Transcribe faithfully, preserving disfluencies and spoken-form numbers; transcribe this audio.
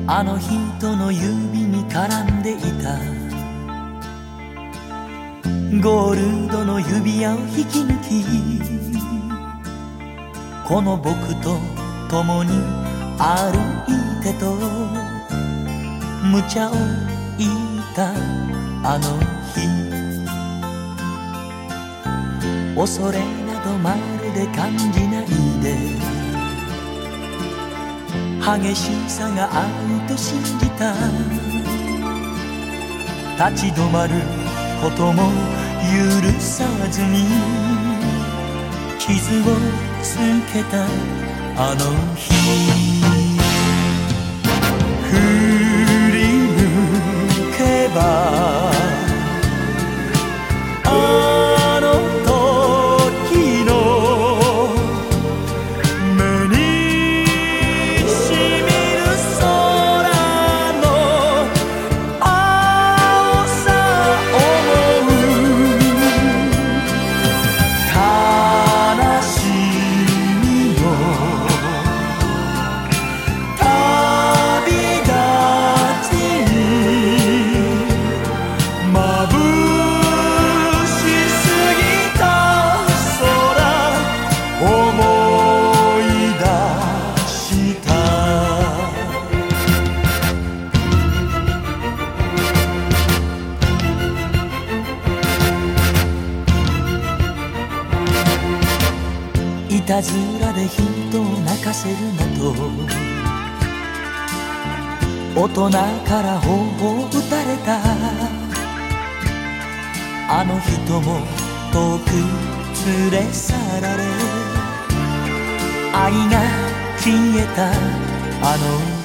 あの人の指に絡んでいたゴールドの指輪を引き抜き、この僕と共に歩いてと無茶を言ったあの日、恐れなどまるで感じないで、激しさが愛と信じた。立ち止まることも許さずに傷をつけたあの日、振り向けばあの時の目にしみる空の青さ思う、悲しみを旅立ちにまぶしすぎた空思い出した。いたずらで人を泣かせるなと大人から頬を打たれた。あの人も遠く連れ去られ愛が消えたあの